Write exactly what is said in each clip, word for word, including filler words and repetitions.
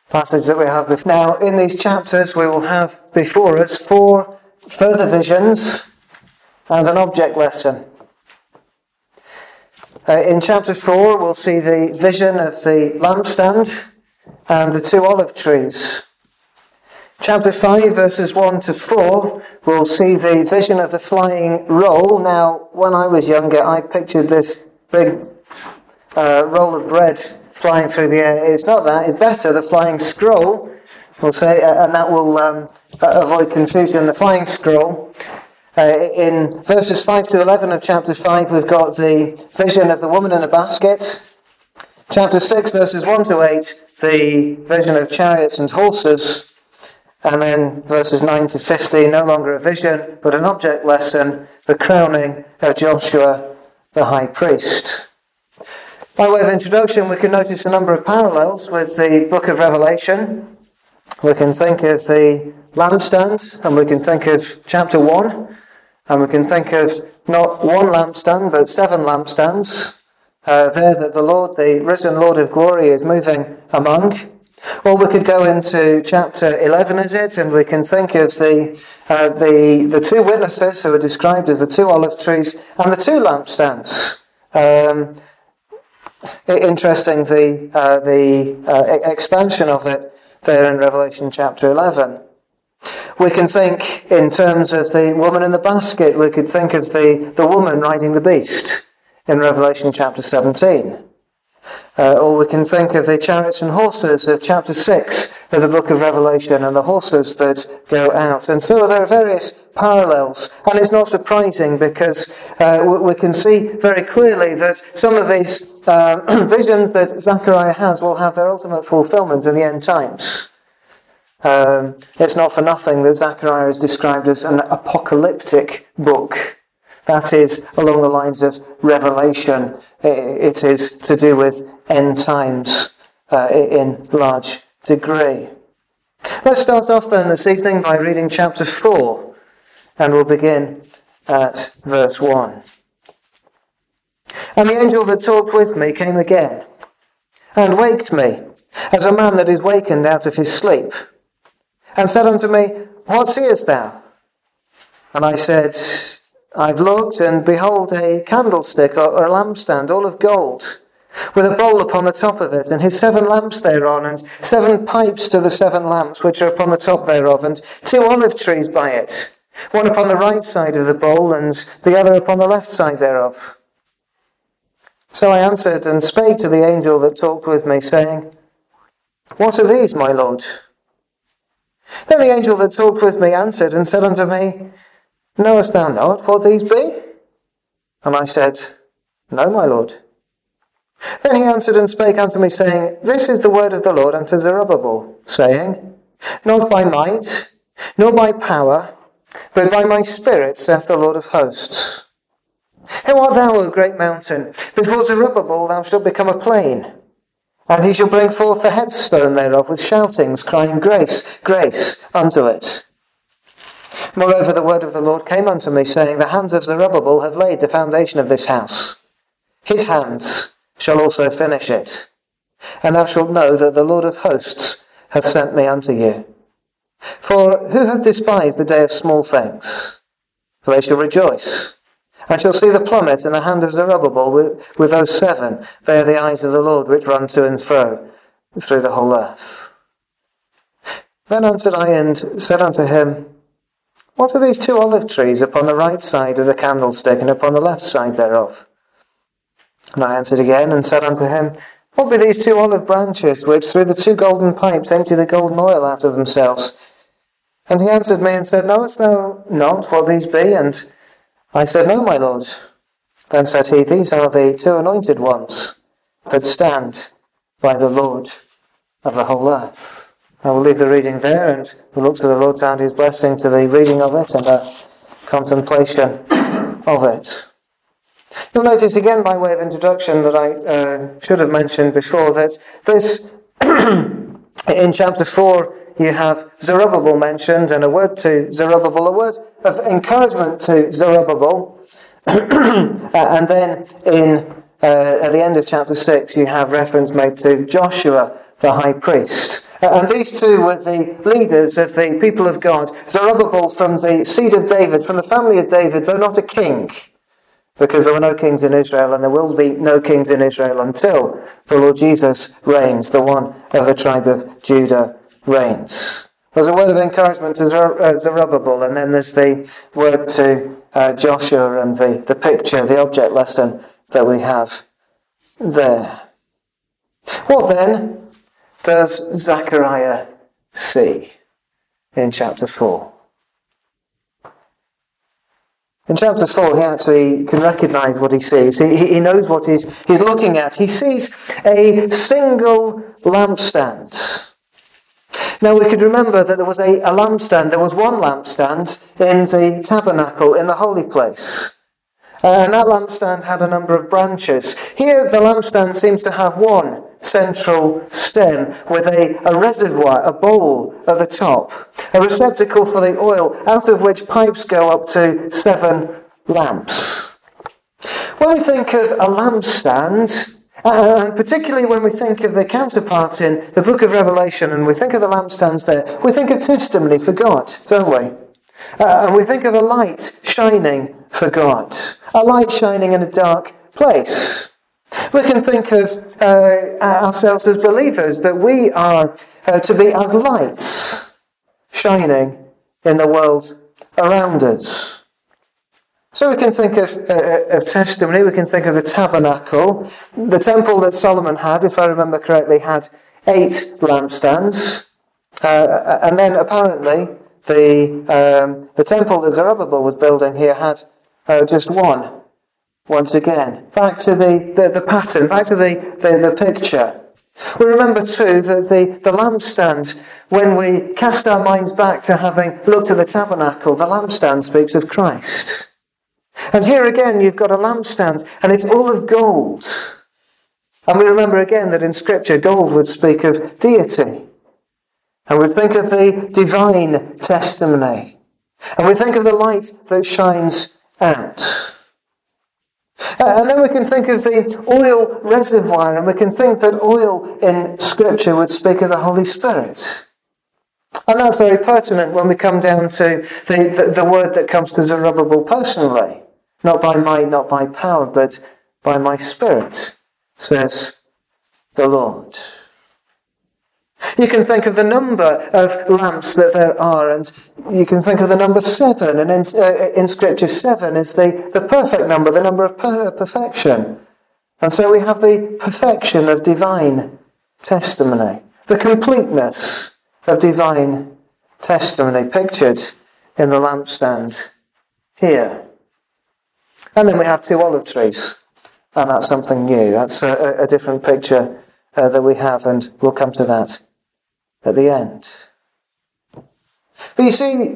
passage that we have before. Now, in these chapters, we will have before us four further visions and an object lesson. Uh, in chapter four, we'll see the vision of the lampstand and the two olive trees. Chapter five, verses one to four, we'll see the vision of the flying roll. Now, when I was younger, I pictured this big uh, roll of bread flying through the air. It's not that, it's better, the flying scroll, we'll say, uh, and that will um, avoid confusion. The flying scroll. Uh, in verses five to eleven of chapter five, we've got the vision of the woman in a basket. Chapter six, verses one to eight, the vision of chariots and horses. And then verses nine to fifteen, no longer a vision, but an object lesson, the crowning of Joshua, the high priest. By way of introduction, we can notice a number of parallels with the book of Revelation. We can think of the lampstand, and we can think of chapter one, and we can think of not one lampstand, but seven lampstands, uh, there that the Lord, the risen Lord of glory, is moving among. Or we could go into chapter eleven, is it, and we can think of the uh, the the two witnesses who are described as the two olive trees and the two lampstands. Um, interesting, the uh, the uh, expansion of it there in Revelation chapter eleven. We can think in terms of the woman in the basket. We could think of the, the woman riding the beast in Revelation chapter seventeen. Uh, or we can think of the chariots and horses of chapter six of the book of Revelation and the horses that go out. And so there are various parallels. And it's not surprising because uh, we can see very clearly that some of these uh, visions that Zechariah has will have their ultimate fulfillment in the end times. Um, it's not for nothing that Zechariah is described as an apocalyptic book. That is along the lines of Revelation. It is to do with end times uh, in large degree. Let's start off then this evening by reading chapter four, and we'll begin at verse one. And the angel that talked with me came again, and waked me, as a man that is wakened out of his sleep, and said unto me, What seest thou? And I said, I've looked, and behold, a candlestick or, or a lampstand, all of gold, with a bowl upon the top of it, and his seven lamps thereon, and seven pipes to the seven lamps which are upon the top thereof, and two olive trees by it, one upon the right side of the bowl, and the other upon the left side thereof. So I answered and spake to the angel that talked with me, saying, What are these, my Lord? Then the angel that talked with me answered and said unto me, Knowest thou not what these be? And I said, No, my Lord. Then he answered and spake unto me, saying, This is the word of the Lord unto Zerubbabel, saying, Not by might, nor by power, but by my spirit, saith the Lord of hosts. Who art thou, O great mountain? Before Zerubbabel thou shalt become a plain, and he shall bring forth the headstone thereof with shoutings, crying, Grace, grace unto it. Moreover, the word of the Lord came unto me, saying, The hands of Zerubbabel have laid the foundation of this house. His hands shall also finish it. And thou shalt know that the Lord of hosts hath sent me unto you. For who hath despised the day of small things? For they shall rejoice, and shall see the plummet in the hand of Zerubbabel with, with those seven. They are the eyes of the Lord which run to and fro through the whole earth. Then answered I and said unto him, What are these two olive trees upon the right side of the candlestick and upon the left side thereof? And I answered again and said unto him, What be these two olive branches which through the two golden pipes empty the golden oil out of themselves? And he answered me and said, Knowest thou not what these be? And I said, No, my Lord. Then said he, These are the two anointed ones that stand by the Lord of the whole earth. I will leave the reading there, and we'll look to the Lord to add his blessing to the reading of it and the contemplation of it. You'll notice again, by way of introduction, that I uh, should have mentioned before, that this, in chapter four, you have Zerubbabel mentioned, and a word to Zerubbabel, a word of encouragement to Zerubbabel. And then in uh, at the end of chapter six, you have reference made to Joshua, the high priest. And these two were the leaders of the people of God. Zerubbabel from the seed of David, from the family of David, though not a king, because there were no kings in Israel, and there will be no kings in Israel until the Lord Jesus reigns, the one of the tribe of Judah reigns. There's a word of encouragement to Zerubbabel, and then there's the word to uh, Joshua and the, the picture, the object lesson that we have there. What then does Zechariah see in chapter four? In chapter four, he actually can recognise what he sees. He, he knows what he's, he's looking at. He sees a single lampstand. Now, we could remember that there was a, a lampstand. There was one lampstand in the tabernacle, in the holy place. Uh, and that lampstand had a number of branches. Here, the lampstand seems to have one central stem with a, a reservoir, a bowl at the top, a receptacle for the oil, out of which pipes go up to seven lamps. When we think of a lampstand, uh, and particularly when we think of the counterpart in the book of Revelation, and we think of the lampstands there, we think of testimony for God, don't we? Uh, and we think of a light shining for God, a light shining in a dark place. We can think of uh, ourselves as believers, that we are uh, to be as lights shining in the world around us. So we can think of, uh, of testimony, we can think of the tabernacle. The temple that Solomon had, if I remember correctly, had eight lampstands. Uh, and then apparently the um, the temple that Zerubbabel was building here had uh, just one. Once again, back to the, the, the pattern, back to the, the, the picture. We remember too that the, the lampstand, when we cast our minds back to having looked at the tabernacle, the lampstand speaks of Christ. And here again you've got a lampstand, and it's all of gold. And we remember again that in Scripture gold would speak of deity. And we think of the divine testimony. And we think of the light that shines out. Uh, and then we can think of the oil reservoir, and we can think that oil in Scripture would speak of the Holy Spirit. And that's very pertinent when we come down to the, the, the word that comes to Zerubbabel personally. Not by might, not by power, but by my Spirit, says the Lord. You can think of the number of lamps that there are, and you can think of the number seven, and in, uh, in Scripture seven is the, the perfect number, the number of per- perfection. And so we have the perfection of divine testimony, the completeness of divine testimony pictured in the lampstand here. And then we have two olive trees, and that's something new. That's a, a different picture uh, that we have, and we'll come to that at the end. But you see,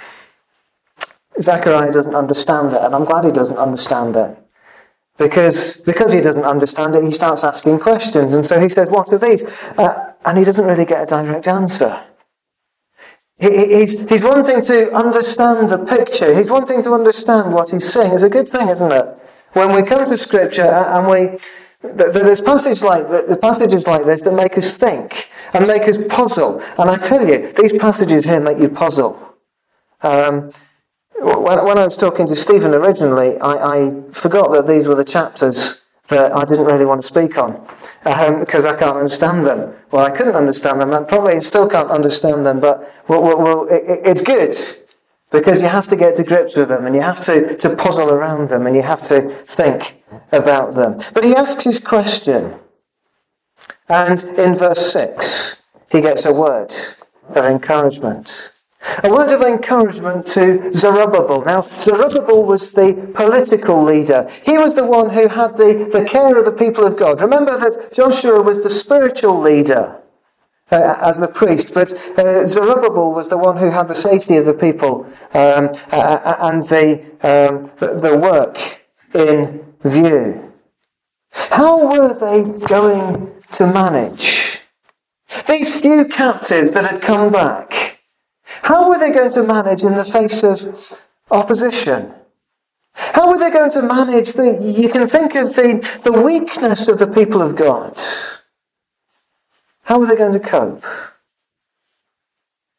Zechariah doesn't understand it, and I'm glad he doesn't understand it. Because, because he doesn't understand it, he starts asking questions. And so he says, what are these? Uh, and he doesn't really get a direct answer. He, he's, he's wanting to understand the picture. He's wanting to understand what he's saying. It's a good thing, isn't it? When we come to Scripture and we... There's passages like the passages like this that make us think and make us puzzle. And I tell you, these passages here make you puzzle. Um, when, when I was talking to Stephen originally, I, I forgot that these were the chapters that I didn't really want to speak on um, because I can't understand them. Well, I couldn't understand them, and probably still can't understand them. But well, well, well it, it's good. Because you have to get to grips with them, and you have to, to puzzle around them, and you have to think about them. But he asks his question, and in verse six, he gets a word of encouragement. A word of encouragement to Zerubbabel. Now, Zerubbabel was the political leader. He was the one who had the, the care of the people of God. Remember that Joshua was the spiritual leader. Uh, as the priest, but uh, Zerubbabel was the one who had the safety of the people um, uh, and the, um, the the work in view. How were they going to manage these few captives that had come back? How were they going to manage in the face of opposition? How were they going to manage the? You can think of the the weakness of the people of God. How were they going to cope?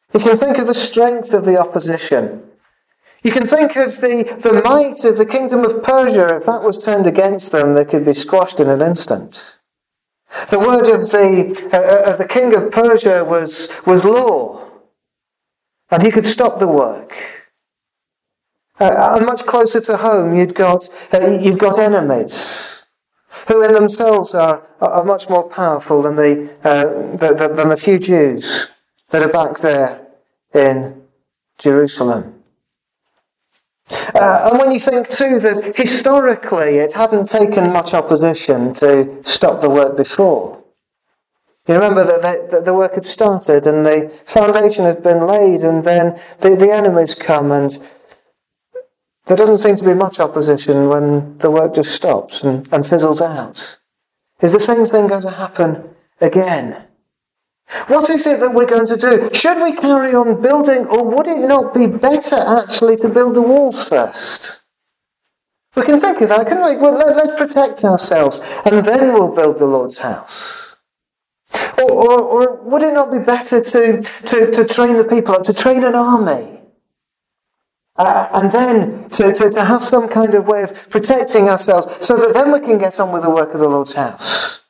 You can think of the strength of the opposition. You can think of the, the might of the kingdom of Persia. If that was turned against them, they could be squashed in an instant. The word of the, uh, of the king of Persia was, was law. And he could stop the work. Uh, and much closer to home, you'd got, uh, you've got enemies who in themselves are, are much more powerful than the, uh, the, the, than the few Jews that are back there in Jerusalem. Uh, and when you think too that historically it hadn't taken much opposition to stop the work before. You remember that, they, that the work had started and the foundation had been laid, and then the, the enemies come, and there doesn't seem to be much opposition when the work just stops and, and fizzles out. Is the same thing going to happen again? What is it that we're going to do? Should we carry on building, or would it not be better actually to build the walls first? We can think of that, can't we? Well, let, let's protect ourselves and then we'll build the Lord's house. Or, or, or would it not be better to, to, to train the people up, to train an army? Uh, and then to, to, to have some kind of way of protecting ourselves so that then we can get on with the work of the Lord's house?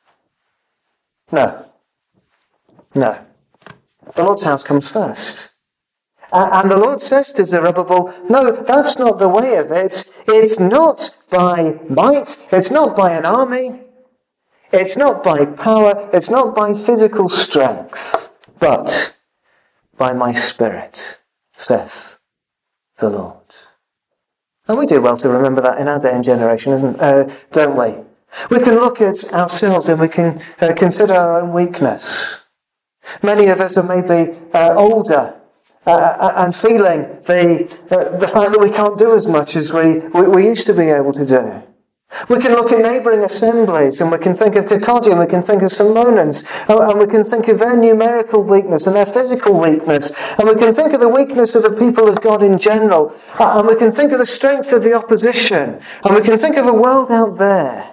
No. No. The Lord's house comes first. Uh, and the Lord says to Zerubbabel, no, that's not the way of it. It's not by might. It's not by an army. It's not by power. It's not by physical strength. But by my Spirit, saith the Lord. And we do well to remember that in our day and generation, isn't, uh, don't we? We can look at ourselves and we can uh, consider our own weakness. Many of us are maybe uh, older uh, and feeling the uh, the fact that we can't do as much as we, we, we used to be able to do. We can look at neighbouring assemblies and we can think of Kirkcaldy and we can think of Saint-Monans and we can think of their numerical weakness and their physical weakness, and we can think of the weakness of the people of God in general, and we can think of the strength of the opposition, and we can think of a world out there.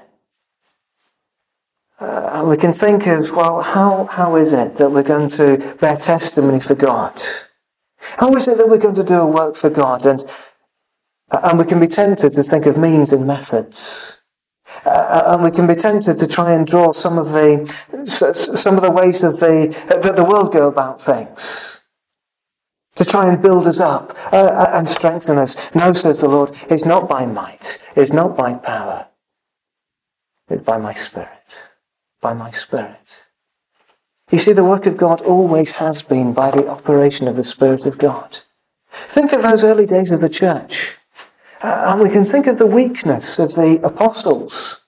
Uh, and we can think of, well, how, how is it that we're going to bear testimony for God? How is it that we're going to do a work for God? And, and we can be tempted to think of means and methods. Uh, and we can be tempted to try and draw some of the some of the ways of the, that the world go about things. To try and build us up uh, and strengthen us. No, says the Lord, it's not by might. It's not by power. It's by my Spirit. By my Spirit. You see, the work of God always has been by the operation of the Spirit of God. Think of those early days of the church. Uh, and we can think of the weakness of the apostles.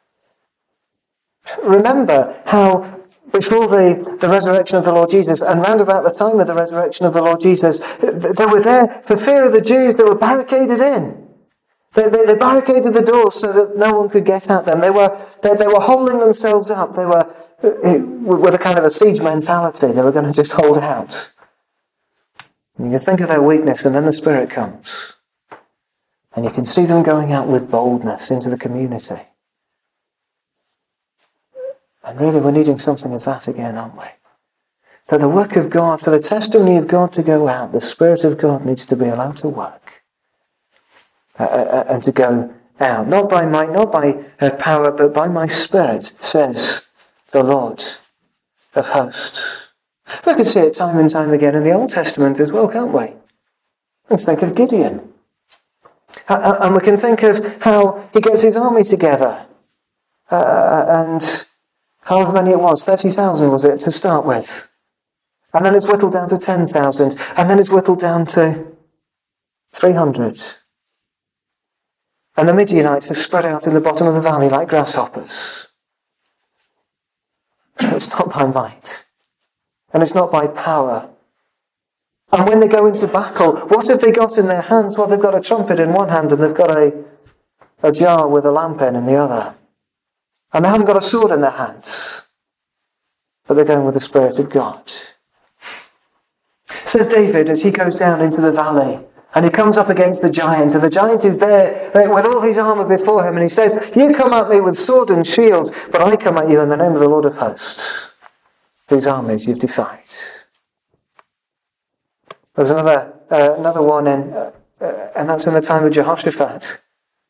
Remember how before the, the resurrection of the Lord Jesus, and round about the time of the resurrection of the Lord Jesus, they were there for fear of the Jews that were barricaded in. They, they, they barricaded the doors so that no one could get at them. They were they, they were holding themselves up. They were uh, with a kind of a siege mentality. They were going to just hold out. And you can think of their weakness, and then the Spirit comes. And you can see them going out with boldness into the community. And really we're needing something of that again, aren't we? For the work of God, for the testimony of God to go out, the Spirit of God needs to be allowed to work. Uh, and to go out, not by might, not by uh, power, but by my Spirit, says the Lord of hosts. We can see it time and time again in the Old Testament as well, can't we? Let's think of Gideon. Uh, and we can think of how he gets his army together. Uh, and however many it was, thirty thousand was it to start with. And then it's whittled down to ten thousand. And then it's whittled down to three hundred. And the Midianites are spread out in the bottom of the valley like grasshoppers. It's not by might. And it's not by power. And when they go into battle, what have they got in their hands? Well, they've got a trumpet in one hand and they've got a, a jar with a lamp in in the other. And they haven't got a sword in their hands. But they're going with the Spirit of God. Says David as he goes down into the valley. And he comes up against the giant, and the giant is there with all his armour before him, and he says, you come at me with sword and shield, but I come at you in the name of the Lord of hosts, whose armies you've defied. There's another uh, another one, in, uh, uh, and that's in the time of Jehoshaphat.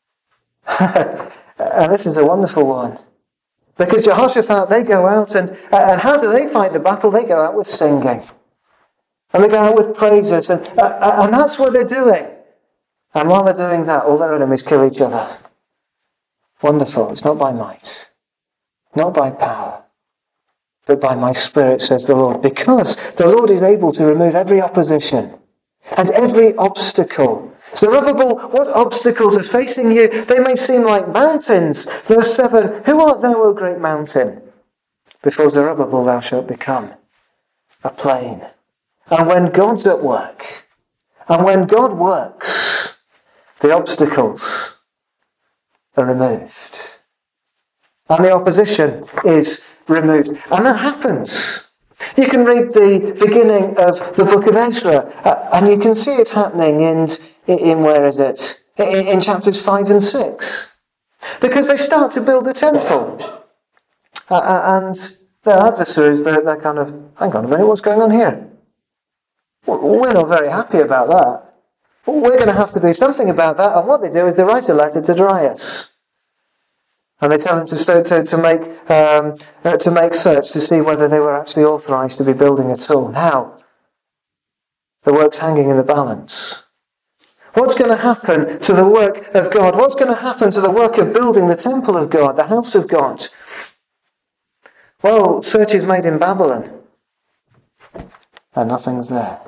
And this is a wonderful one. Because Jehoshaphat, they go out, and, uh, and how do they fight the battle? They go out with singing. And they go out with praises, and, uh, and that's what they're doing. And while they're doing that, all their enemies kill each other. Wonderful. It's not by might, not by power, but by my Spirit, says the Lord. Because the Lord is able to remove every opposition and every obstacle. Zerubbabel, what obstacles are facing you? They may seem like mountains. Verse seven, who art thou, O great mountain? Before Zerubbabel thou shalt become a plain. And when God's at work, and when God works, the obstacles are removed. And the opposition is removed. And that happens. You can read the beginning of the book of Ezra, uh, and you can see it happening in, in where is it? In, in chapters five and six. Because they start to build a temple. Uh, and their adversaries, they're, they're kind of, hang on a minute, what's going on here? We're not very happy about that. We're going to have to do something about that. And what they do is they write a letter to Darius. And they tell him to, to, to, make, um, uh, to make search to see whether they were actually authorised to be building at all. Now, the work's hanging in the balance. What's going to happen to the work of God? What's going to happen to the work of building the temple of God, the house of God? Well, search is made in Babylon, and nothing's there.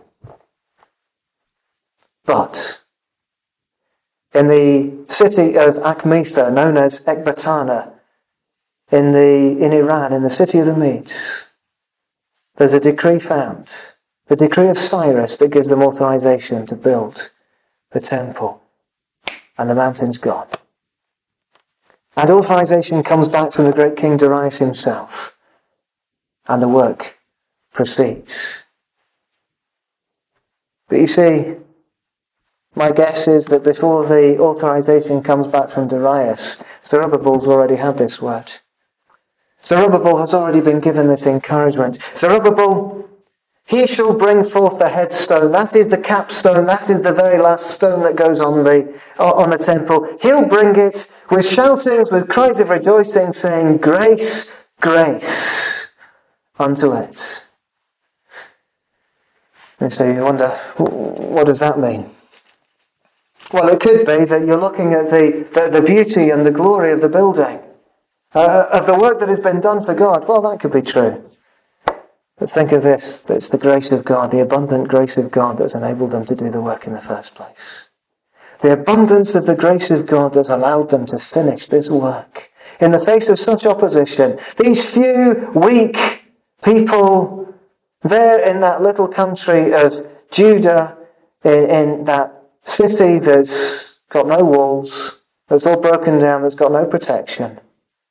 But in the city of Akhmetha, known as Ecbatana, in the in Iran, in the city of the Medes, there's a decree found, the decree of Cyrus, that gives them authorization to build the temple, and the mountain's gone. And authorization comes back from the great King Darius himself, and the work proceeds. But you see, my guess is that before the authorization comes back from Darius, Zerubbabel's already had this word. Zerubbabel has already been given this encouragement. Zerubbabel, he shall bring forth the headstone. That is the capstone. That is the very last stone that goes on the, on the temple. He'll bring it with shoutings, with cries of rejoicing, saying, grace, grace unto it. And so you wonder, what does that mean? Well, it could be that you're looking at the, the, the beauty and the glory of the building, uh, of the work that has been done for God. Well, that could be true. But think of this, that it's the grace of God, the abundant grace of God that's enabled them to do the work in the first place. The abundance of the grace of God that's allowed them to finish this work in the face of such opposition. These few weak people there in that little country of Judah, in, in that city that's got no walls, that's all broken down, that's got no protection.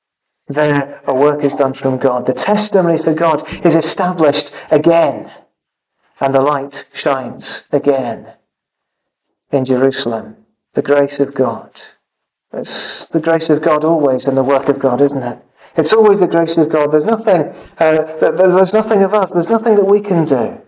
There, a work is done from God. The testimony for God is established again, and the light shines again in Jerusalem. The grace of God. It's the grace of God always in the work of God, isn't it? It's always the grace of God. There's nothing, uh, there's nothing of us. There's nothing that we can do.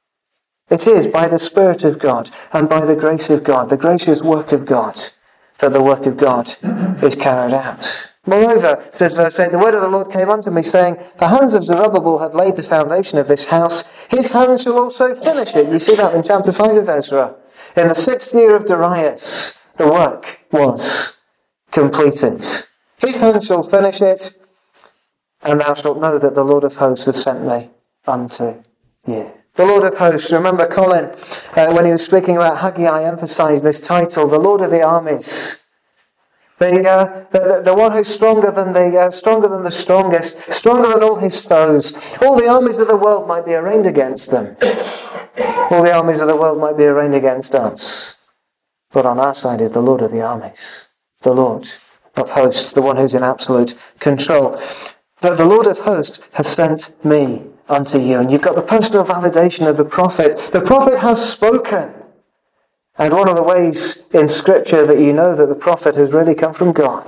It is by the Spirit of God and by the grace of God, the gracious work of God, that the work of God is carried out. Moreover, says verse eight, the word of the Lord came unto me, saying, the hands of Zerubbabel have laid the foundation of this house. His hands shall also finish it. You see that in chapter five of Ezra. In the sixth year of Darius, the work was completed. His hands shall finish it, and thou shalt know that the Lord of hosts has sent me unto you. The Lord of hosts. Remember Colin, uh, when he was speaking about Haggai, emphasised this title, the Lord of the armies. The, uh, the, the one who's stronger than the uh, stronger than the strongest, stronger than all his foes. All the armies of the world might be arraigned against them. All the armies of the world might be arraigned against us. But on our side is the Lord of the armies, the Lord of hosts, the one who's in absolute control. The, the Lord of hosts hath sent me unto you. And you've got the personal validation of the prophet. The prophet has spoken. And one of the ways in Scripture that you know that the prophet has really come from God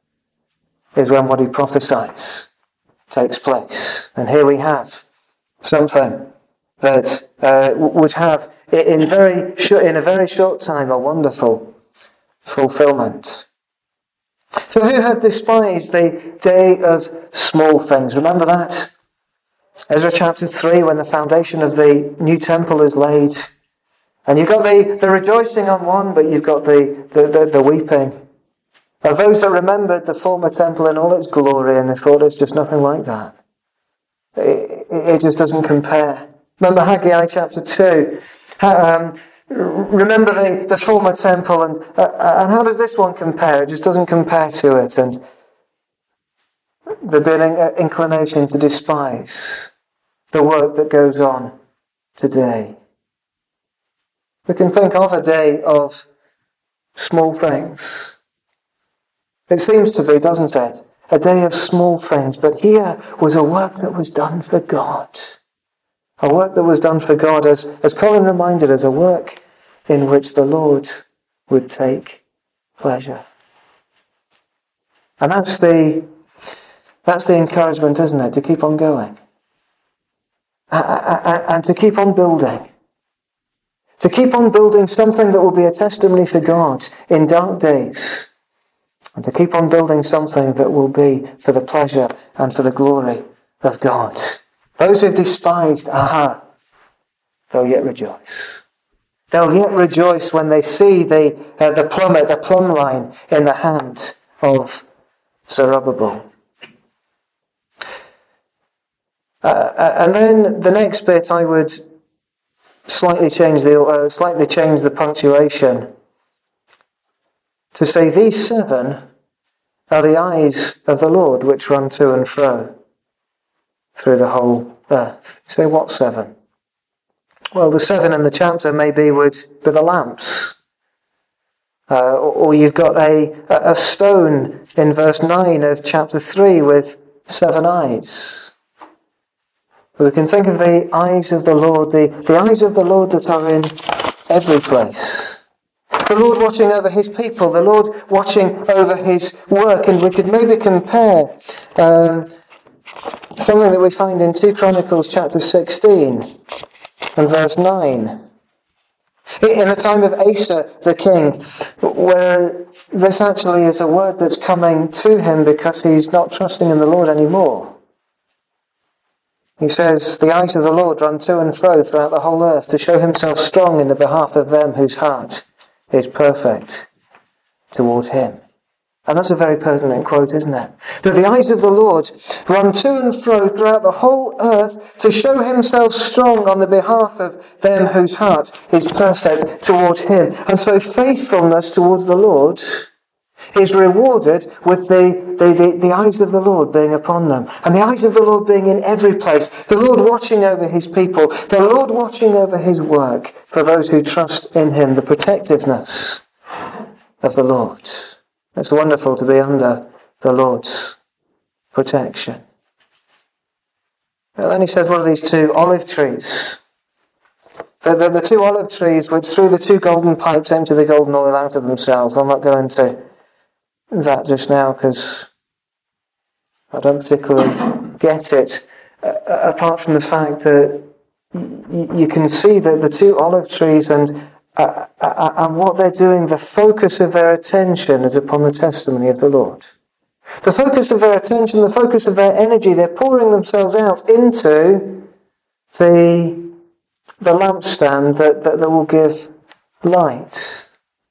is when what he prophesies takes place. And here we have something that uh, would have, in very short, in a very short time, a wonderful fulfillment. So who had despised the day of small things? Remember that? Ezra chapter three, when the foundation of the new temple is laid. And you've got the, the rejoicing on one, but you've got the, the, the, the weeping. Of those that remembered the former temple in all its glory, and they thought it's just nothing like that. It, it just doesn't compare. Remember Haggai chapter two. Um, remember the, the former temple, and uh, and how does this one compare? It just doesn't compare to it. And the being inclination to despise the work that goes on today. We can think of a day of small things. It seems to be, doesn't it? A day of small things. But here was a work that was done for God. A work that was done for God, as, as Colin reminded us, a work in which the Lord would take pleasure. And that's the, that's the encouragement, isn't it? To keep on going. And to keep on building. To keep on building something that will be a testimony for God in dark days. And to keep on building something that will be for the pleasure and for the glory of God. Those who've despised, aha, they'll yet rejoice. They'll yet rejoice when they see the, uh, the plummet, the plumb line in the hand of Zerubbabel. Uh, and then the next bit, I would slightly change the uh, slightly change the punctuation to say, these seven are the eyes of the Lord which run to and fro through the whole earth. You say, what seven? Well, the seven in the chapter maybe would be the lamps. Uh, or, or you've got a, a stone in verse nine of chapter three with seven eyes. We can think of the eyes of the Lord, the, the eyes of the Lord that are in every place. The Lord watching over his people, the Lord watching over his work. And we could maybe compare um, something that we find in Second Chronicles chapter sixteen and verse nine. In the time of Asa the king, where this actually is a word that's coming to him because he's not trusting in the Lord anymore. He says, the eyes of the Lord run to and fro throughout the whole earth to show himself strong in the behalf of them whose heart is perfect toward him. And that's a very pertinent quote, isn't it? That the eyes of the Lord run to and fro throughout the whole earth to show himself strong on the behalf of them whose heart is perfect toward him. And so faithfulness towards the Lord is rewarded with the, the, the, the eyes of the Lord being upon them. And the eyes of the Lord being in every place. The Lord watching over his people. The Lord watching over his work for those who trust in him. The protectiveness of the Lord. It's wonderful to be under the Lord's protection. And then he says, what are these two olive trees? The, the, the two olive trees which through the two golden pipes empty the golden oil out of themselves. I'll not go into that just now because I don't particularly get it, uh, apart from the fact that y- you can see that the two olive trees and uh, uh, and what they're doing, the focus of their attention is upon the testimony of the Lord. The focus of their attention, the focus of their energy, they're pouring themselves out into the, the lampstand that, that, that will give light.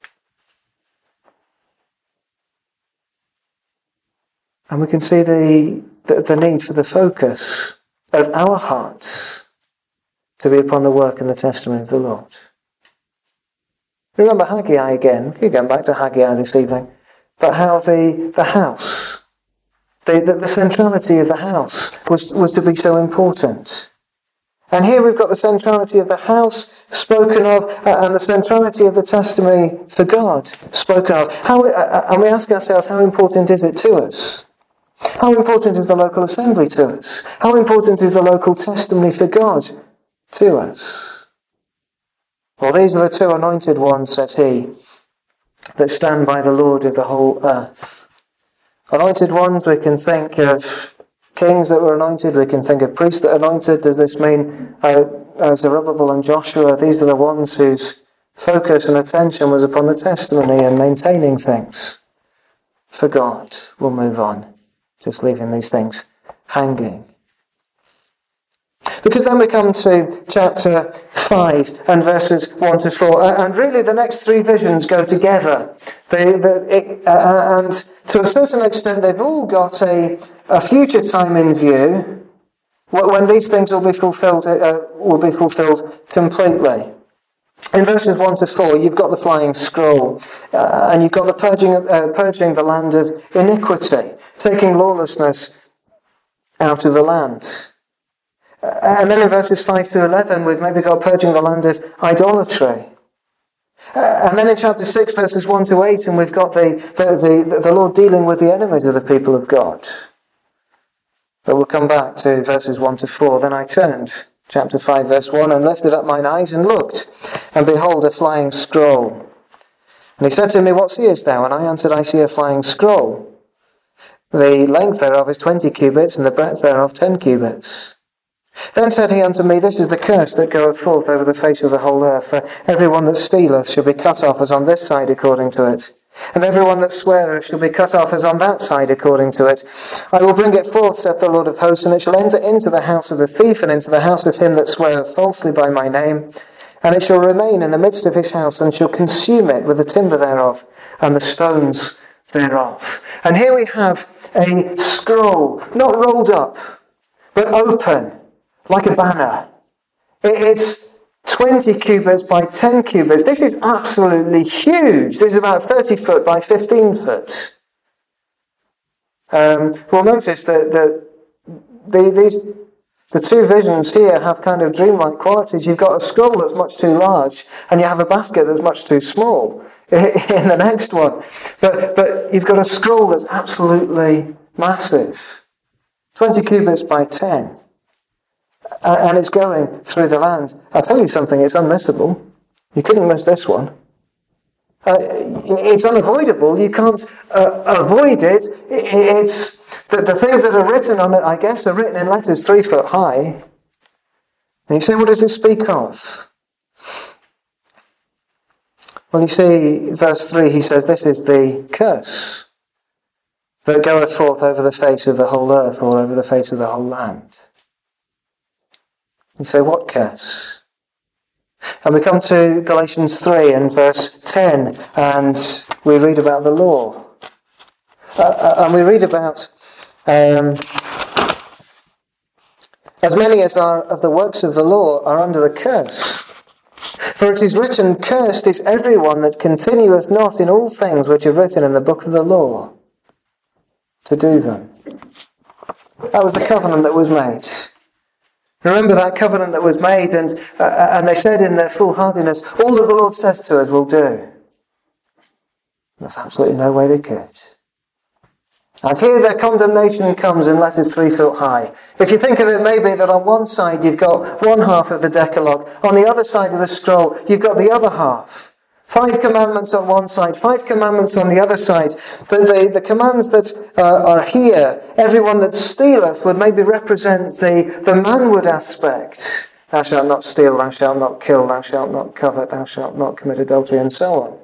And we can see the, the, the need for the focus of our hearts to be upon the work and the testimony of the Lord. Remember Haggai again. You're going back to Haggai this evening. But how the, the house, the, the, the centrality of the house was, was to be so important. And here we've got the centrality of the house spoken of, uh, and the centrality of the testimony for God spoken of. How, uh, and we ask ourselves, how important is it to us? How important is the local assembly to us? How important is the local testimony for God to us? Well, these are the two anointed ones, said he, that stand by the Lord of the whole earth. Anointed ones, we can think of kings that were anointed, we can think of priests that are anointed. Does this mean uh, uh, Zerubbabel and Joshua, these are the ones whose focus and attention was upon the testimony and maintaining things for God. We'll move on, just leaving these things hanging. Because then we come to chapter five and verses one to four, and really the next three visions go together. They, the, it, uh, and to a certain extent, they've all got a, a future time in view when these things will be fulfilled. Uh, will be fulfilled completely. In verses one to four, you've got the flying scroll, uh, and you've got the purging, uh, purging the land of iniquity, taking lawlessness out of the land. Uh, and then in verses five to eleven, we've maybe got purging the land of idolatry. Uh, and then in chapter six, verses one to eight, and we've got the, the, the, the Lord dealing with the enemies of the people of God. But we'll come back to verses one to four. Then I turned, chapter five, verse one, and lifted up mine eyes and looked, and behold, a flying scroll. And he said to me, What seest thou? And I answered, I see a flying scroll. The length thereof is twenty cubits, and the breadth thereof ten cubits. Then said he unto me, This is the curse that goeth forth over the face of the whole earth, for every one that stealeth shall be cut off as on this side according to it, and every one that sweareth shall be cut off as on that side according to it. I will bring it forth, saith the Lord of hosts, and it shall enter into the house of the thief, and into the house of him that sweareth falsely by my name, and it shall remain in the midst of his house, and shall consume it with the timber thereof, and the stones thereof. And here we have a scroll, not rolled up, but open, like a banner. It's twenty cubits by ten cubits. This is absolutely huge. This is about thirty foot by fifteen foot. Um, we'll notice that, that the, these, the two visions here have kind of dreamlike qualities. You've got a scroll that's much too large, and you have a basket that's much too small in the next one. But, but you've got a scroll that's absolutely massive. twenty cubits by ten. And it's going through the land. I'll tell you something, it's unmissable. You couldn't miss this one. Uh, it's unavoidable. You can't uh, avoid it. It's the, the things that are written on it, I guess, are written in letters three foot high. And you say, what does it speak of? Well, you see, verse three, he says, this is the curse that goeth forth over the face of the whole earth, or over the face of the whole land. You say, what curse? And we come to Galatians three and verse ten, and we read about the law. Uh, and we read about, um, as many as are of the works of the law are under the curse. For it is written, Cursed is everyone that continueth not in all things which are written in the book of the law, to do them. That was the covenant that was made. Remember that covenant that was made, and uh, and they said in their foolhardiness, all that the Lord says to us will do. There's absolutely no way they could. And here their condemnation comes in letters three foot high. If you think of it maybe that on one side you've got one half of the Decalogue, on the other side of the scroll you've got the other half. Five commandments on one side, five commandments on the other side. The, the, the commands that uh, are here, everyone that stealeth would maybe represent the, the manward aspect. Thou shalt not steal, thou shalt not kill, thou shalt not covet, thou shalt not commit adultery, and so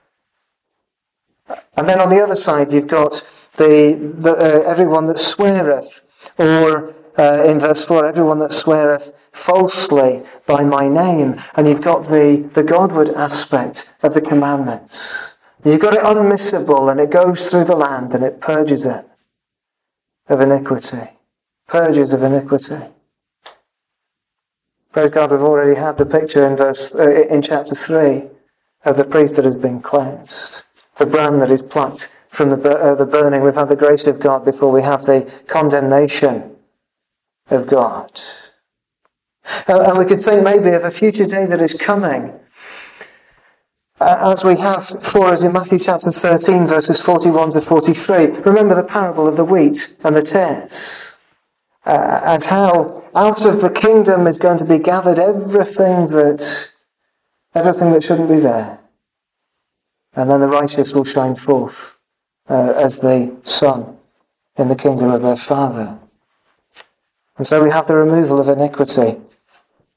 on. And then on the other side you've got the, the uh, everyone that sweareth, or uh, in verse four, everyone that sweareth falsely by my name. And you've got the, the Godward aspect of the commandments. You've got it unmissable, and it goes through the land and it purges it of iniquity. Purges of iniquity. Praise God, we've already had the picture in verse uh, in chapter three of the priest that has been cleansed. The brand that is plucked from the, uh, the burning. We've had the grace of God before we have the condemnation of God. Uh, and we could think maybe of a future day that is coming, uh, as we have for us in Matthew chapter thirteen, verses forty-one to forty-three. Remember the parable of the wheat and the tares, uh, and how out of the kingdom is going to be gathered everything that everything that shouldn't be there, and then the righteous will shine forth uh, as the sun in the kingdom of their Father. And so we have the removal of iniquity.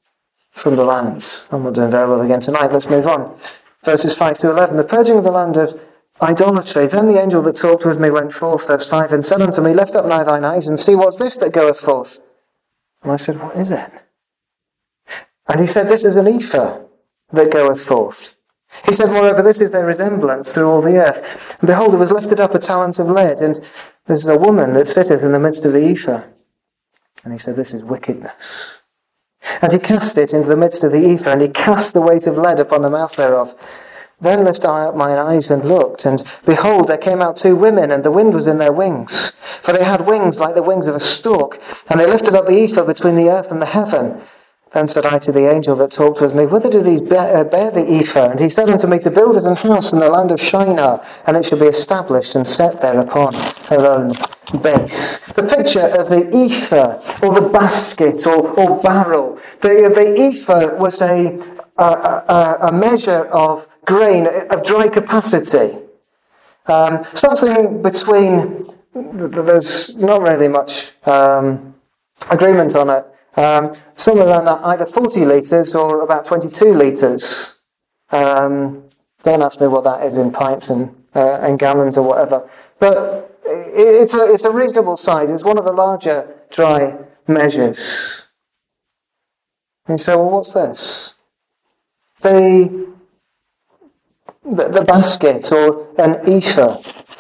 from the land. I'm not doing very well again tonight. Let's move on. Verses five to eleven. The purging of the land of idolatry. Then the angel that talked with me went forth, verse five, and said unto me, Lift up now thine eyes, and see what's this that goeth forth. And I said, What is it? And he said, This is an ephah that goeth forth. He said, Moreover, this is their resemblance through all the earth. And behold, there was lifted up a talent of lead, and there's a woman that sitteth in the midst of the ephah. And he said, This is wickedness. And he cast it into the midst of the ephah, and he cast the weight of lead upon the mouth thereof. Then lifted I up mine eyes and looked, and behold, there came out two women, and the wind was in their wings. For they had wings like the wings of a stork, and they lifted up the ephah between the earth and the heaven. Then said I to the angel that talked with me, Whither do these bear, uh, bear the ephah? And he said unto me, To build it an house in the land of Shinar, and it shall be established and set there upon her own base. The picture of the ephah, or the basket, or, or barrel. The, the ephah was a, a, a, a measure of grain, of dry capacity. Um, something between, there's not really much um, agreement on it, um, somewhere around that, either forty litres or about twenty-two litres. Um, don't ask me what that is in pints and, uh, and gallons or whatever. But it's a, it's a reasonable size. It's one of the larger dry measures. And you say, well, what's this? The, the, the basket, or an ephah.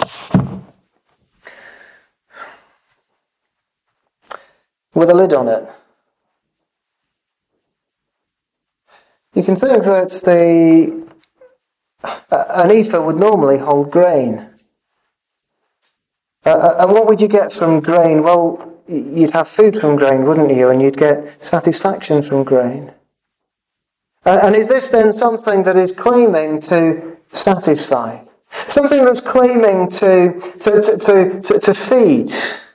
With a lid on it. You can think that the uh, an ephah would normally hold grain. Uh, and what would you get from grain? Well, you'd have food from grain, wouldn't you? And you'd get satisfaction from grain. Uh, and is this then something that is claiming to satisfy? Something that's claiming to, to, to, to, to, to feed?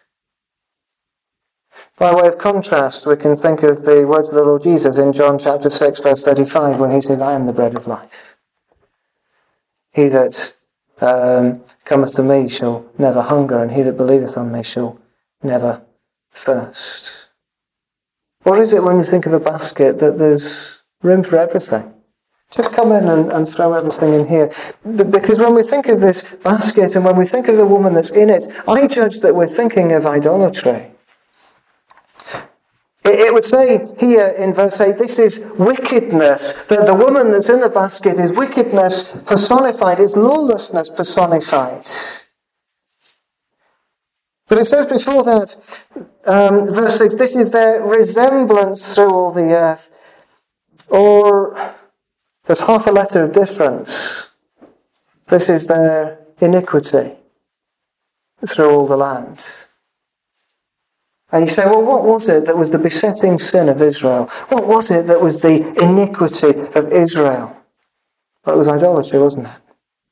By way of contrast, we can think of the words of the Lord Jesus in John chapter six, verse thirty-five, when he said, I am the bread of life. He that um, cometh to me shall never hunger, and he that believeth on me shall never thirst. Or is it when we think of a basket that there's room for everything? Just come in and, and throw everything in here. Because when we think of this basket and when we think of the woman that's in it, I judge that we're thinking of idolatry. It would say here in verse eight, this is wickedness. That the woman that's in the basket is wickedness personified. It's lawlessness personified. But it says before that, um, verse six, this is their resemblance through all the earth. Or, there's half a letter of difference. This is their iniquity through all the land. And you say, well, what was it that was the besetting sin of Israel? What was it that was the iniquity of Israel? Well, it was idolatry, wasn't it?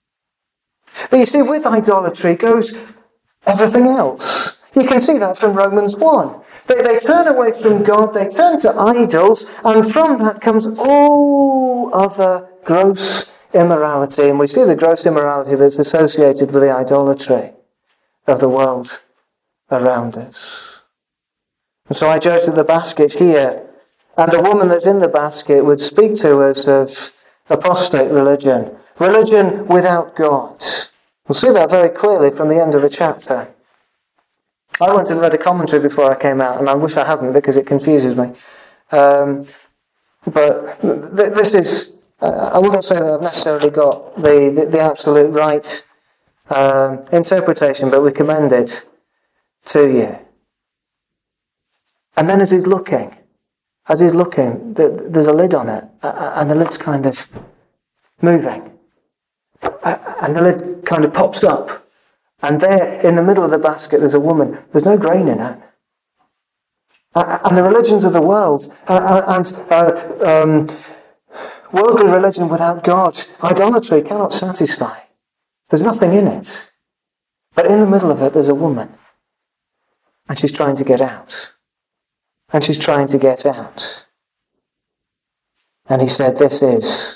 But you see, with idolatry goes everything else. You can see that from Romans one. They, they turn away from God, they turn to idols, and from that comes all other gross immorality. And we see the gross immorality that's associated with the idolatry of the world around us. And so I judge that the basket here, and the woman that's in the basket, would speak to us of apostate religion. Religion without God. We'll see that very clearly from the end of the chapter. I went and read a commentary before I came out, and I wish I hadn't because it confuses me. Um, but th- this is, uh, I wouldn't say that I've necessarily got the, the, the absolute right um, interpretation, but we commend it to you. And then as he's looking, as he's looking, there's a lid on it, and the lid's kind of moving. And the lid kind of pops up. And there, in the middle of the basket, there's a woman. There's no grain in it. And the religions of the world, and uh, um, worldly religion without God, idolatry cannot satisfy. There's nothing in it. But in the middle of it, there's a woman. And she's trying to get out. And she's trying to get out. And he said, this is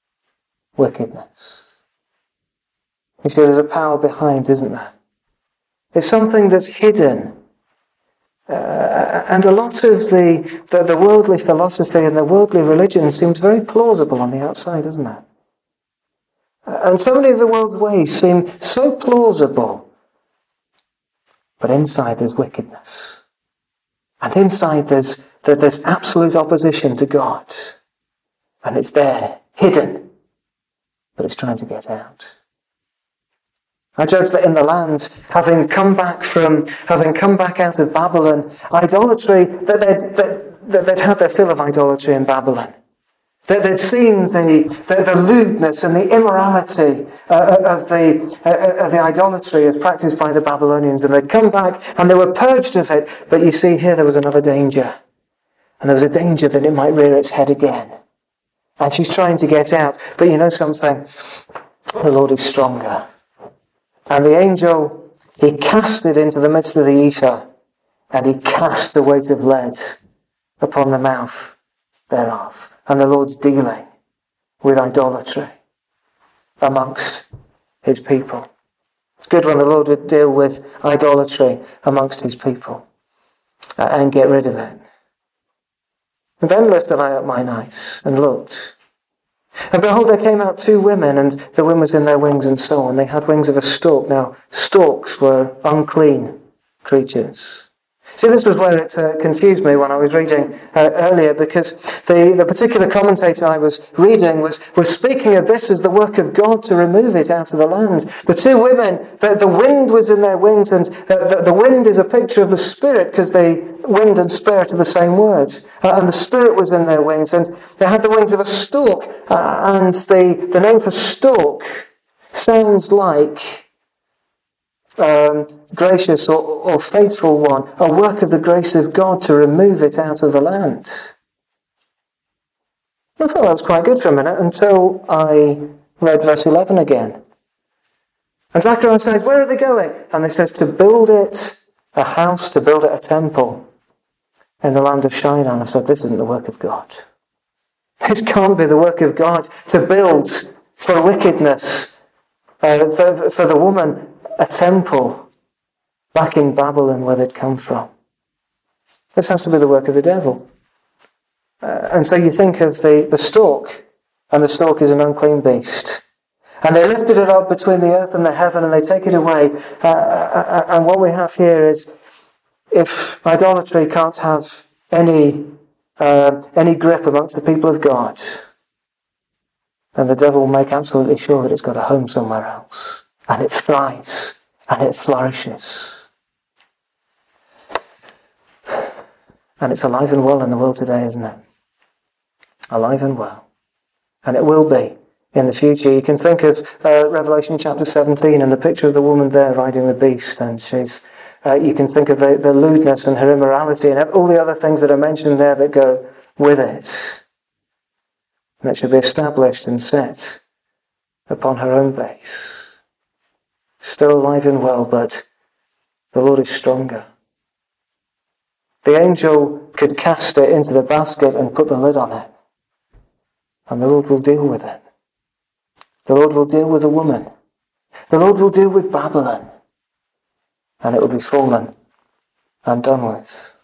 wickedness. You see, there's a power behind, isn't there? It's something that's hidden Uh, and a lot of the, the, the worldly philosophy and the worldly religion seems very plausible on the outside, doesn't it? Uh, and so many of the world's ways seem so plausible. But inside there's wickedness. And inside there's, there's absolute opposition to God. And it's there, hidden. But it's trying to get out. I judge that in the land, having come back from, having come back out of Babylon, idolatry, that they'd, that, that they'd had their fill of idolatry in Babylon. That they'd seen the, the, the lewdness and the immorality uh, of, the, uh, of the idolatry as practiced by the Babylonians. And they'd come back and they were purged of it. But you see here there was another danger. And there was a danger that it might rear its head again. And she's trying to get out. But you know something? The Lord is stronger. And the angel, he cast it into the midst of the ether, and he cast the weight of lead upon the mouth thereof. And the Lord's dealing with idolatry amongst his people. It's good when the Lord would deal with idolatry amongst his people and get rid of it. And then lifted I up mine eyes and looked. And behold, there came out two women, and the wind was in their wings and so on. They had wings of a stork. Now, storks were unclean creatures. See, this was where it uh, confused me when I was reading uh, earlier, because the, the particular commentator I was reading was, was speaking of this as the work of God to remove it out of the land. The two women, the, the wind was in their wings, and the, the, the wind is a picture of the Spirit, because the wind and spirit are the same word. Uh, and the Spirit was in their wings, and they had the wings of a stork. Uh, and the, the name for stork sounds like Um, gracious or, or faithful one, a work of the grace of God to remove it out of the land. I thought that was quite good for a minute until I read verse eleven again. And Zechariah says, where are they going? And it says to build it a house, to build it a temple in the land of Shinar. And I said, this isn't the work of God. This can't be the work of God to build for wickedness, uh, for, for the woman, a temple back in Babylon where they'd come from. This has to be the work of the devil. Uh, and so you think of the, the stork, and the stork is an unclean beast. And they lifted it up between the earth and the heaven, and they take it away. Uh, uh, and what we have here is, if idolatry can't have any uh, any grip amongst the people of God, then the devil will make absolutely sure that it's got a home somewhere else. And it thrives, and it flourishes. And it's alive and well in the world today, isn't it? Alive and well. And it will be in the future. You can think of uh, Revelation chapter seventeen and the picture of the woman there riding the beast. And she's, uh, you can think of the, the lewdness and her immorality and all the other things that are mentioned there that go with it. And it should be established and set upon her own base. Still alive and well, but the Lord is stronger. The angel could cast it into the basket and put the lid on it. And the Lord will deal with it. The Lord will deal with the woman. The Lord will deal with Babylon. And it will be fallen and done with.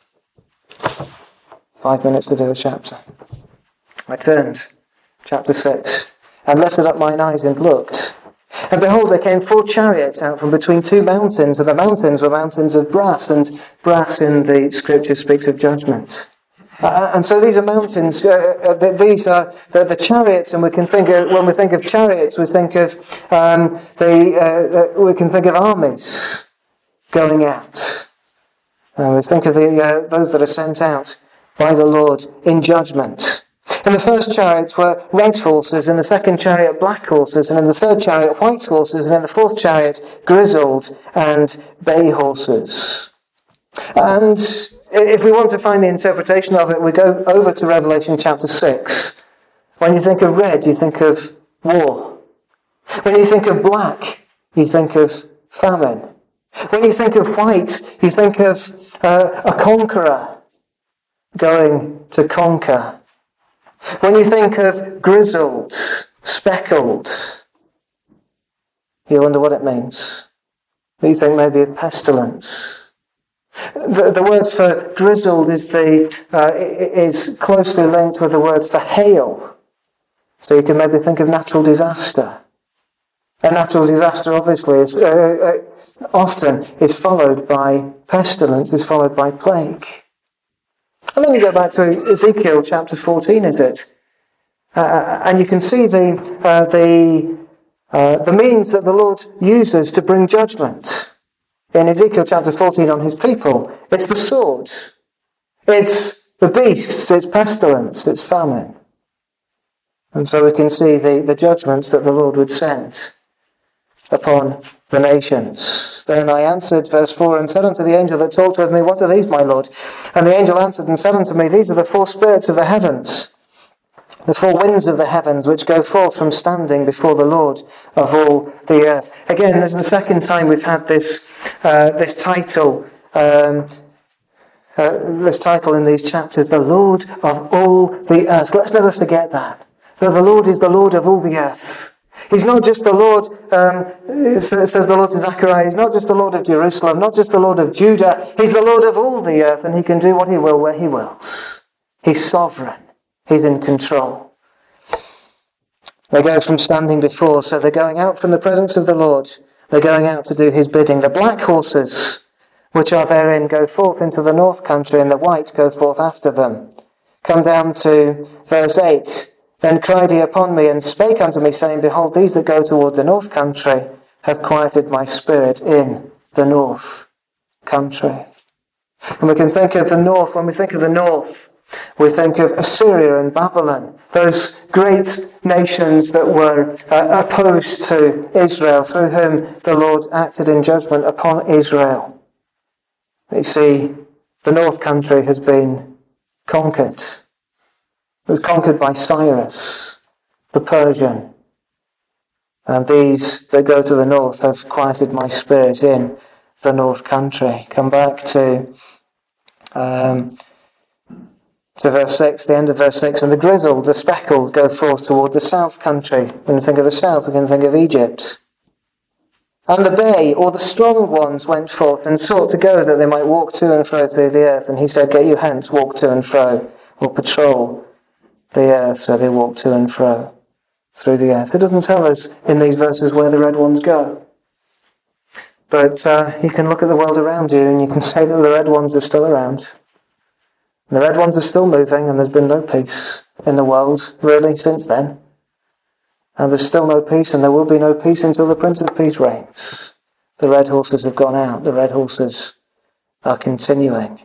Five minutes to do a chapter. I turned, chapter six, and lifted up mine eyes and looked. And behold, there came four chariots out from between two mountains, and the mountains were mountains of brass, and brass in the scripture speaks of judgment. Uh, and so these are mountains, uh, uh, these are the, the chariots, and we can think of, when we think of chariots, we think of um, the, uh, uh, we can think of armies going out. And we think of the, uh, those that are sent out by the Lord in judgment. In the first chariots were red horses, in the second chariot black horses, and in the third chariot white horses, and in the fourth chariot grizzled and bay horses. And if we want to find the interpretation of it, we go over to Revelation chapter six. When you think of red, you think of war. When you think of black, you think of famine. When you think of white, you think of uh, a conqueror going to conquer. When you think of grizzled, speckled, you wonder what it means. You think maybe of pestilence. The, the word for grizzled is, the, uh, is closely linked with the word for hail. So you can maybe think of natural disaster. A natural disaster obviously is, uh, uh, often is followed by pestilence, is followed by plague. And then you go back to Ezekiel chapter fourteen, is it? Uh, and you can see the, uh, the, uh, the means that the Lord uses to bring judgment. In Ezekiel chapter fourteen on his people, it's the sword, it's the beasts, it's pestilence, it's famine. And so we can see the, the judgments that the Lord would send upon the nations. Then I answered, verse four, and said unto the angel that talked with me, What are these, my Lord? And the angel answered and said unto me, These are the four spirits of the heavens, the four winds of the heavens, which go forth from standing before the Lord of all the earth. Again, this is the second time we've had this uh, this title, um, uh, this title in these chapters, the Lord of all the earth. Let's never forget that. That the Lord is the Lord of all the earth. He's not just the Lord, um, it says the Lord to Zechariah, he's not just the Lord of Jerusalem, not just the Lord of Judah, he's the Lord of all the earth, and he can do what he will where he wills. He's sovereign. He's in control. They go from standing before, so they're going out from the presence of the Lord. They're going out to do his bidding. The black horses, which are therein, go forth into the north country, and the white go forth after them. Come down to verse eight. Then cried he upon me, and spake unto me, saying, Behold, these that go toward the north country have quieted my spirit in the north country. And we can think of the north, when we think of the north, we think of Assyria and Babylon, those great nations that were uh, opposed to Israel, through whom the Lord acted in judgment upon Israel. You see, the north country has been conquered. It was conquered by Cyrus, the Persian. And these that go to the north have quieted my spirit in the north country. Come back to... Um, To verse six, the end of verse six, and the grizzled, the speckled, go forth toward the south country. When we think of the south, we can think of Egypt. And the bay, or the strong ones, went forth and sought to go that they might walk to and fro through the earth. And he said, Get you hence, walk to and fro, or patrol the earth. So they walk to and fro through the earth. It doesn't tell us in these verses where the red ones go. But uh, you can look at the world around you and you can say that the red ones are still around. The red ones are still moving, and there's been no peace in the world, really, since then. And there's still no peace, and there will be no peace until the Prince of Peace reigns. The red horses have gone out. The red horses are continuing.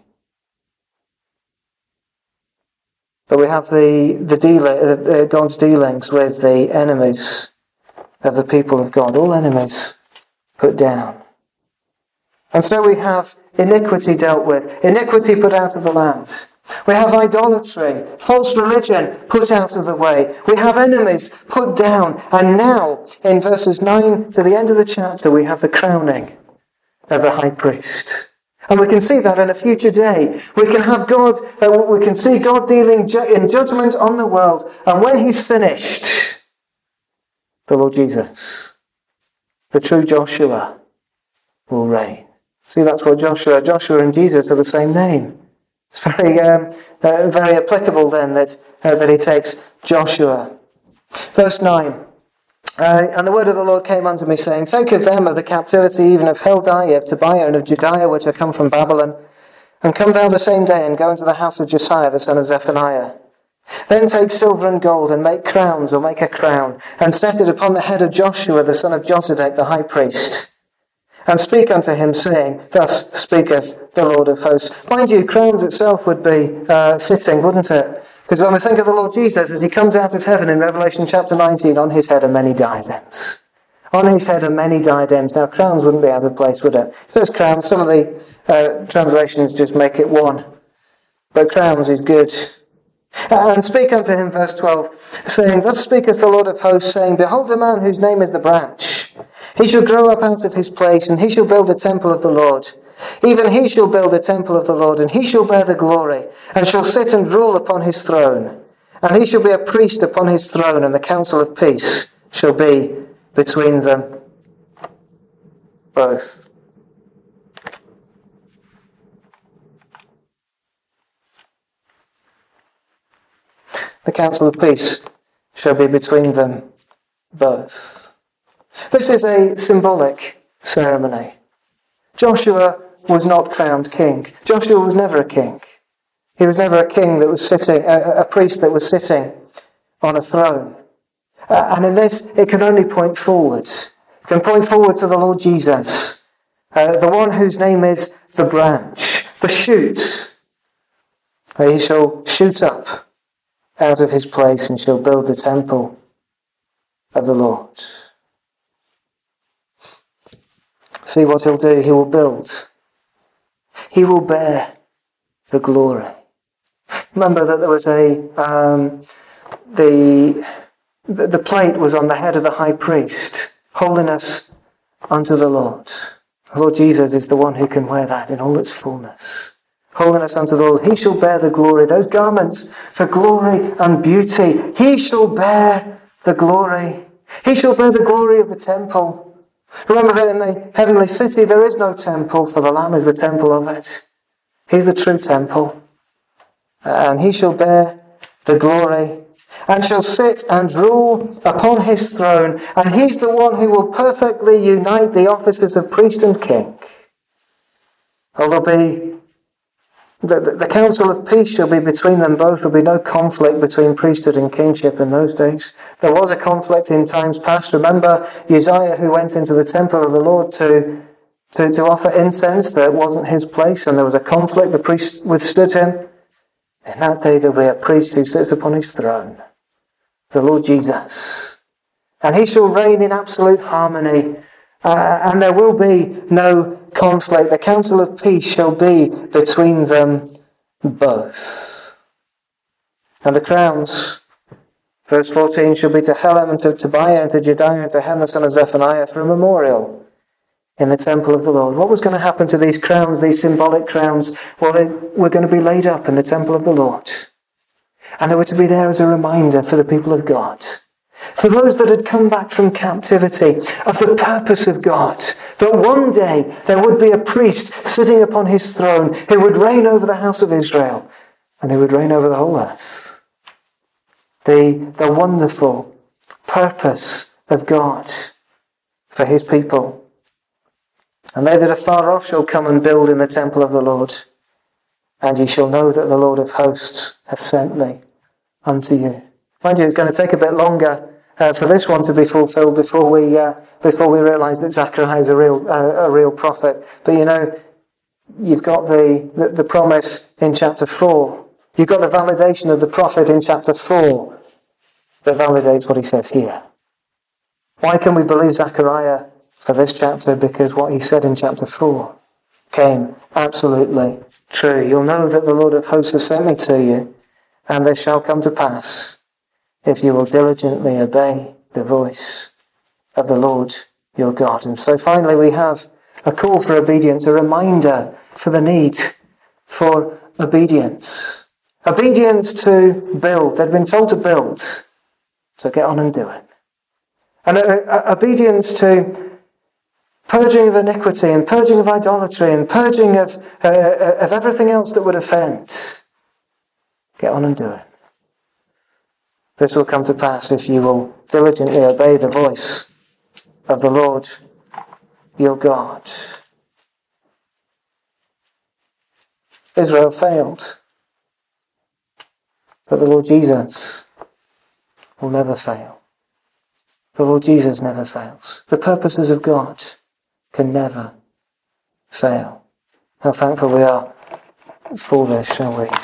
But we have the, the deal, uh, God's dealings with the enemies of the people of God. All enemies put down. And so we have iniquity dealt with. Iniquity put out of the land. We have idolatry, false religion put out of the way. We have enemies put down. And now, in verses nine to the end of the chapter, we have the crowning of the high priest. And we can see that in a future day. We can have God, uh, we can see God dealing ju- in judgment on the world. And when he's finished, the Lord Jesus, the true Joshua, will reign. See, that's what Joshua, Joshua and Jesus are the same name. It's very, um, uh, very applicable then that uh, that he takes Joshua. Verse nine. Uh, and the word of the Lord came unto me, saying, Take of them of the captivity, even of Heldiah, of Tobiah, and of Jediah, which are come from Babylon, and come thou the same day, and go into the house of Josiah, the son of Zephaniah. Then take silver and gold, and make crowns, or make a crown, and set it upon the head of Joshua, the son of Josedek, the high priest. And speak unto him, saying, Thus speaketh the Lord of hosts. Mind you, crowns itself would be uh, fitting, wouldn't it? Because when we think of the Lord Jesus, as he comes out of heaven in Revelation chapter nineteen, on his head are many diadems. On his head are many diadems. Now, crowns wouldn't be out of place, would it? It says crowns. Some of the uh, translations just make it one. But crowns is good. And speak unto him, verse twelve, saying, Thus speaketh the Lord of hosts, saying, Behold the man whose name is the branch. He shall grow up out of his place, and he shall build the temple of the Lord. Even he shall build the temple of the Lord, and he shall bear the glory, and shall sit and rule upon his throne. And he shall be a priest upon his throne, and the counsel of peace shall be between them both. The council of peace shall be between them both. This is a symbolic ceremony. Joshua was not crowned king. Joshua was never a king. He was never a king that was sitting, a, a priest that was sitting on a throne. Uh, and in this, it can only point forward. It can point forward to the Lord Jesus, uh, the one whose name is the branch, the shoot. Where he shall shoot up out of his place and shall build the temple of the Lord. See what he'll do. He will build. He will bear the glory. Remember that there was a um, the, the the plate was on the head of the high priest. Holiness unto the Lord. The Lord Jesus is the one who can wear that in all its fullness. Holiness unto the Lord. He shall bear the glory. Those garments for glory and beauty. He shall bear the glory. He shall bear the glory of the temple. Remember that in the heavenly city there is no temple, for the Lamb is the temple of it. He's the true temple. And he shall bear the glory and shall sit and rule upon his throne. And he's the one who will perfectly unite the offices of priest and king. There'll be The, the, the council of peace shall be between them both. There will be no conflict between priesthood and kingship in those days. There was a conflict in times past. Remember Uzziah, who went into the temple of the Lord to, to, to offer incense that wasn't his place, and there was a conflict. The priest withstood him. In that day there will be a priest who sits upon his throne, the Lord Jesus. And he shall reign in absolute harmony. Uh, and there will be no conflict. The council of peace shall be between them both. And the crowns, verse fourteen, shall be to Helem and to Tobiah and to Jedaiah and to Hen the son of Zephaniah for a memorial in the temple of the Lord. What was going to happen to these crowns, these symbolic crowns? Well, they were going to be laid up in the temple of the Lord. And they were to be there as a reminder for the people of God, for those that had come back from captivity, of the purpose of God, that one day there would be a priest sitting upon his throne who would reign over the house of Israel and who would reign over the whole earth. The, the wonderful purpose of God for his people. And they that are far off shall come and build in the temple of the Lord, and ye shall know that the Lord of hosts hath sent me unto you. Mind you, it's going to take a bit longer uh, for this one to be fulfilled before we uh, before we realise that Zechariah is a real uh, a real prophet. But you know, you've got the, the the promise in chapter four. You've got the validation of the prophet in chapter four that validates what he says here. Why can we believe Zechariah for this chapter? Because what he said in chapter four came absolutely true. You'll know that the Lord of hosts has sent me to you, and this shall come to pass, if you will diligently obey the voice of the Lord your God. And so finally we have a call for obedience, a reminder for the need for obedience. Obedience to build. They'd been told to build, so get on and do it. And uh, obedience to purging of iniquity and purging of idolatry and purging of, uh, of everything else that would offend. Get on and do it. This will come to pass if you will diligently obey the voice of the Lord your God. Israel failed, but the Lord Jesus will never fail. The Lord Jesus never fails. The purposes of God can never fail. How thankful we are for this, shall we?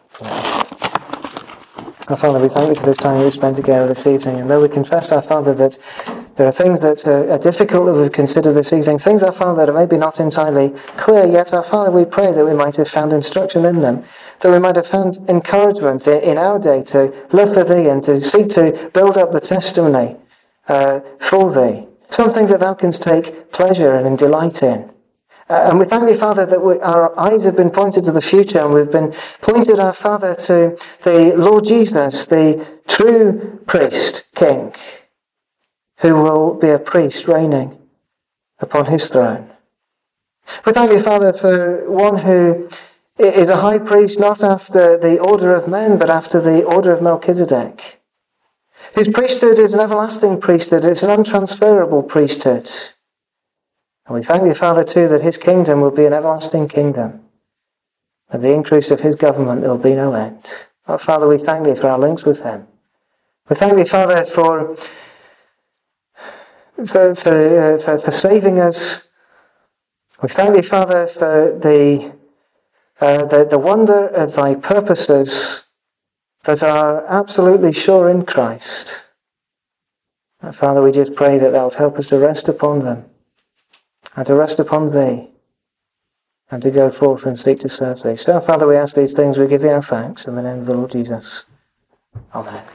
Our Father, we thank you for this time we've spent together this evening. And though we confess, our Father, that there are things that are, are difficult that we consider this evening, things, our Father, that are maybe not entirely clear, yet, our Father, we pray that we might have found instruction in them, that we might have found encouragement in, in our day to live for Thee and to seek to build up the testimony uh, for Thee, something that Thou canst take pleasure in and delight in. Uh, and we thank Thee, Father, that we, our eyes have been pointed to the future, and we've been pointed, our Father, to the Lord Jesus, the true priest, King, who will be a priest reigning upon His throne. We thank Thee, Father, for one who is a high priest not after the order of men, but after the order of Melchizedek. His priesthood is an everlasting priesthood. It's an untransferable priesthood. And we thank you, Father, too, that his kingdom will be an everlasting kingdom. At the increase of his government, there will be no end. Oh, Father, we thank thee for our links with him. We thank thee, Father, for for for, uh, for, for saving us. We thank thee, Father, for the, uh, the the wonder of thy purposes that are absolutely sure in Christ. And Father, we just pray that thou wilt help us to rest upon them and to rest upon thee and to go forth and seek to serve thee. So, Father, we ask these things, we give thee our thanks in the name of the Lord Jesus. Amen.